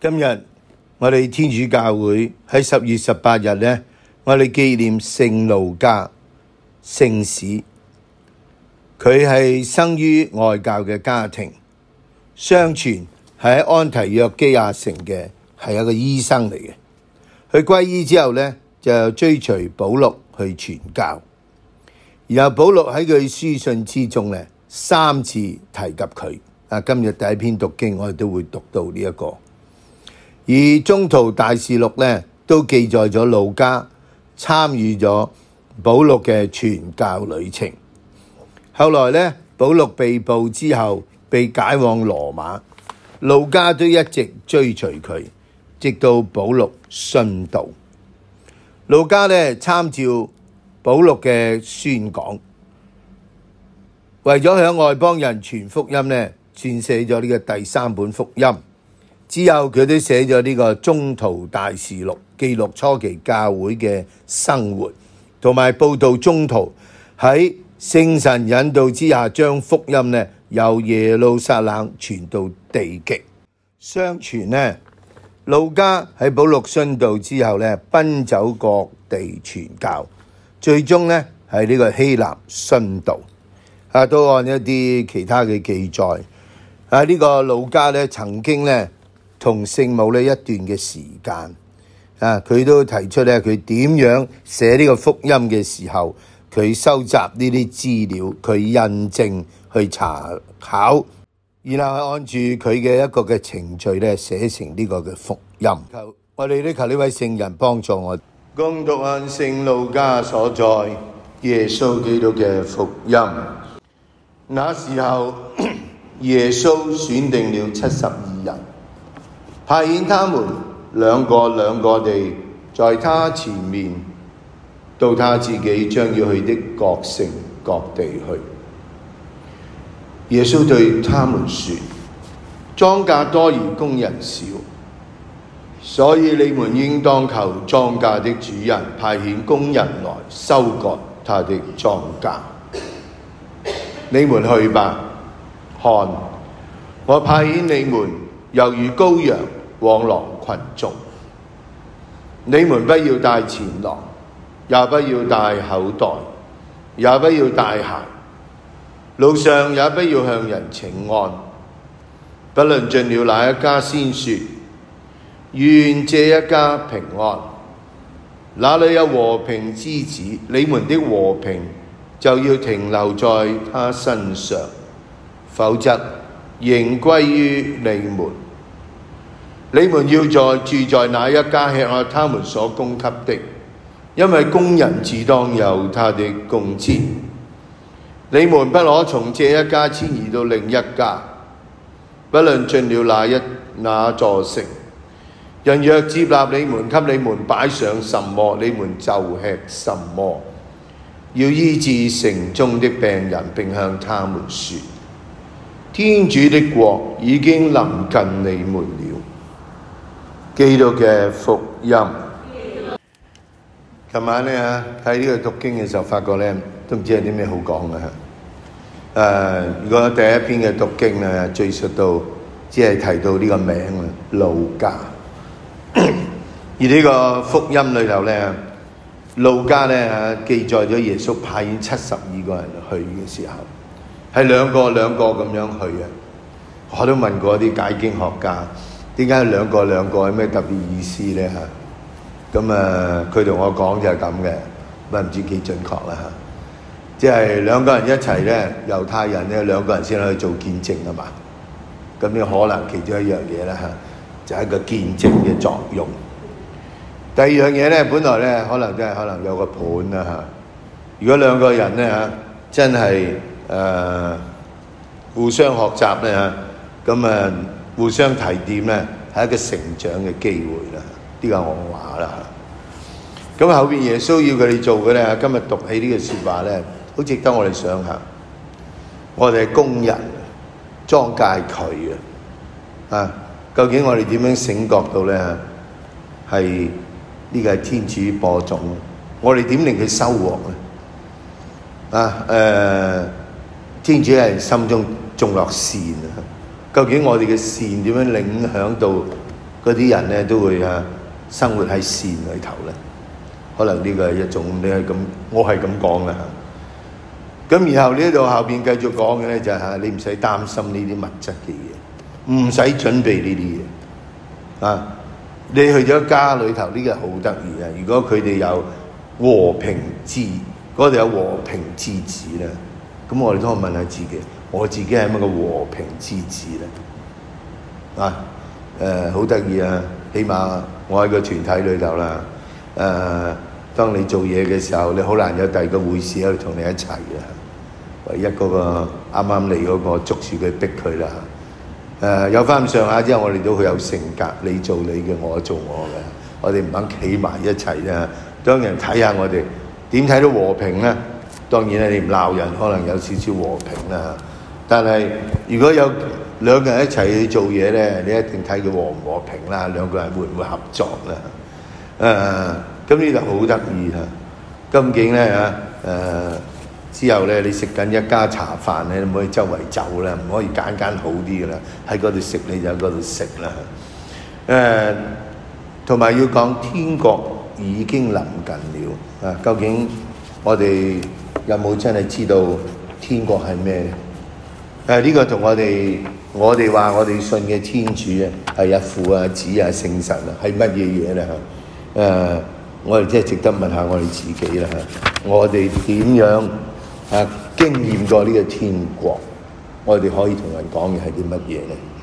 今日我哋天主教會喺10月18日呢，我哋紀念聖路加聖史。佢係生於外教嘅家庭，相傳係喺安提約基亞城嘅，係一個醫生嚟嘅。佢歸依之後呢，就追隨保祿去傳教。然後保祿喺佢書信之中呢，3次提及佢。今日第一篇讀經我哋都會讀到呢一個。而宗徒大事錄呢，都記載咗路加參與咗保祿嘅傳教旅程。後來呢，保祿被捕之後被解往羅馬，路加都一直追隨佢，直到保祿殉道。路加呢，參照保祿嘅宣講，為咗向外邦人傳福音呢，撰寫咗呢個第3本福音。之後佢都寫咗呢個宗徒大事錄，記錄初期教會嘅生活，同埋報道宗徒喺聖神引導之下將福音呢由耶路撒冷傳到地極。相傳呢，路加喺保祿殉道之後呢，奔走各地傳教，最終呢喺呢個希臘殉道。都按一啲其他嘅記載，呢個路加呢曾經呢同聖母呢一段嘅時間，佢都提出咧佢點樣寫呢個福音嘅時候，佢收集呢啲資料，佢印證去查考，然後按住佢嘅一個嘅程序咧寫成呢個嘅福音。我哋都求呢位聖人幫助我，恭讀按聖路加所載耶穌基督嘅福音。那時候耶穌選定了72人，派遣他們兩個地在他前面，到他自己將要去的各城各地去。耶穌對他們說：莊稼多而工人少，所以你們應當求莊稼的主人派遣工人來收割他的莊稼。你們去吧，看，我派遣你們猶如羔羊往狼群中。你們不要帶錢囊，也不要帶口袋，也不要帶鞋，路上也不要向人請安。不論進了哪一家，先說願這一家平安。那裡有和平之子，你們的和平就要停留在他身上，否則仍歸於你們。你們要住在那一家，吃下他們所供給的，因為工人自當有他的工資。你們不可從這一家遷移到另一家，不論進了哪座城，人若接納你們，給你們擺上什麼，你們就吃什麼。要醫治城中的病人，並向他們說：天主的國已經臨近你們了。基督嘅福音。琴晚呢睇呢個讀經嘅時候，發覺呢都唔知有啲咩好講嘅。如果第一篇嘅讀經呢，敘述到只係提到呢個名路加，而呢個福音裏頭呢，路加呢記載咗耶穌派遣72個人去嘅時候，係兩個咁樣去嘅。我都問過啲解經學家，點解兩個有咩特別意思呢？咁佢同我講就係咁嘅，唔知幾準確啦。即係兩個人一齊呢，猶太人呢兩個人先可以做見證啊嘛。咁呢可能其中一樣嘢啦，就係一個見證嘅作用。第二樣嘢呢，本來呢可能有個伴啦。如果兩個人呢真係互相學習呢，咁互相提點呢，係一個成長嘅機會啦。呢個係我話啦。咁後邊耶穌要佢哋做嘅呢，今日讀起呢個説話呢，好值得我哋想下。我哋係工人，莊稼佢究竟我哋點樣醒覺到呢？係呢個係天主播種，我哋點令佢收穫呢？天主係心中種落善啊！究竟我哋嘅善點樣影響到嗰啲人咧都會生活喺善裏頭咧。可能呢個係一種你係咁，我係咁講啦。咁然後呢度後邊繼續講嘅咧就係你唔使擔心呢啲物質嘅嘢，唔使準備呢啲嘢啊！你去咗家裏頭呢個好得意啊！如果佢哋有和平之，嗰度有和平之子咧，咁我哋都可以問下自己，我自己係乜個和平之子咧？啊，好得意啊！起碼我喺個團體裏頭啦，當你做嘢嘅時候，你好難有第二個會士喺度同你一齊嘅，唯一嗰個啱啱嚟嗰個捉住佢逼佢啦。有翻咁上下之後，我哋都好有性格，你做你嘅，我做我嘅，我哋唔肯企埋一齊啦。當人睇下我哋點睇到和平咧？當然咧，你唔鬧人，可能有少少和平啦。但係如果有兩個人一齊去做嘢咧，你一定睇佢和唔和平啦，兩個人會唔會合作啦？咁呢度好得意啊！究竟咧之後咧，你食緊一家茶飯咧，你唔可以周圍走啦，唔可以揀好啲嘅啦，喺嗰度食你就喺嗰度食啦。同埋要講天國已經臨近了啊！究竟我哋有冇真係知道天國係咩？呢個同我哋話我哋信嘅天主係父啊、子啊、聖神啊，係乜嘢嘢咧？我哋真係值得問下我哋自己啦。我哋點樣經驗過呢個天國？我哋可以同人講嘅係啲乜嘢咧？